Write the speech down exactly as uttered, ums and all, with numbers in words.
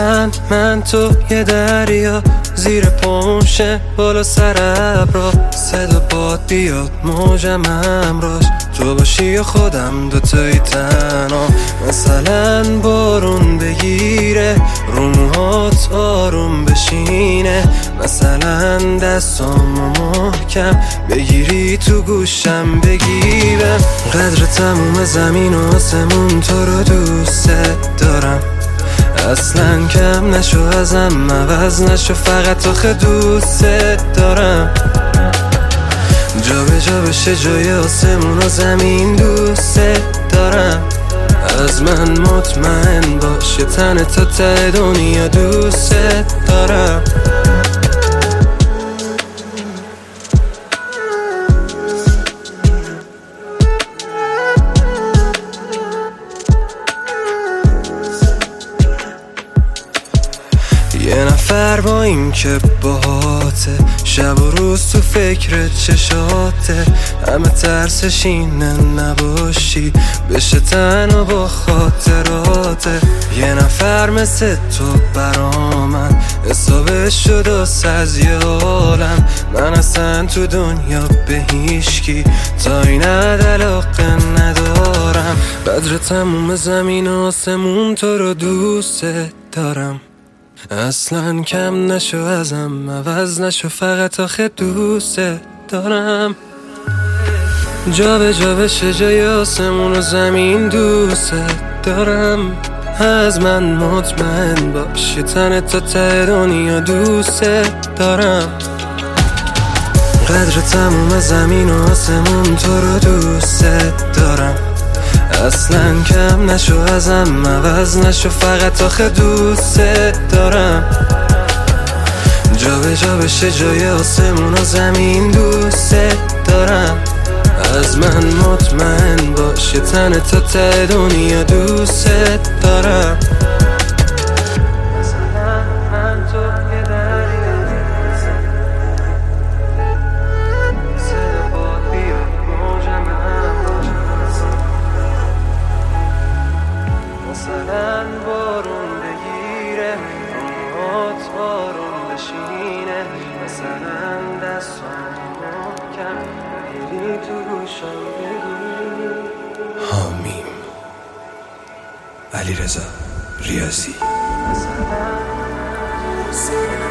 مثلا من تو یه دریا زیر پمشه بالا سر ابرا، صدا باد بیاد موجم همراش، تو باشی یا خودم دوتایی تنها. مثلا بارون بگیره رو موهات آروم بشینه، مثلا دستامو محکم بگیری تو گوشم بگیرم. قدر تموم زمین و آسمون تو رو دوست دارم، اصلا کم نشو ازم عوض نشو، فقط آخه دوست دارم. جا به جا بشه جای آسمون و زمین دوست دارم، از من مطمئن باش یه تن تا ته دنیا دوست دارم. یه نفر با این که باهاته، شب و روز تو فکر چشاته، همه ترسش اینه نباشی بشه تنها با خاطراته. یه نفر مثل تو برا من حسابش شد از یه عالم، من اصلا تو دنیا به هیچکی تا این علاقه ندارم. قدر تموم زمین و آسمون تو رو دوست دارم، اصلا کم نشو ازم عوض نشو، فقط آخه دوست دارم. جا به جا بشه جای آسمون و زمین دوست دارم، از من مطمئن باش یه تن تا ته دنیا دوست دارم. قدر تموم زمین و آسمون تو رو دوست دارم، اصلا کم نشو ازم عوض نشو، فقط آخه دوست دارم. جا به جا بشه جای آسمون و زمین دوست دارم، از من مطمئن باش یه تن تا ته دنیا دوست دارم. مثلا من تو یه دریا صدا باد بیاد موجم همراش، مثلا بارون بگیره موهات آروم بشینه، مثلا دستام محکم بگیری تو گوشم بگیری. حامیم علیرضا ریاضی. مثلا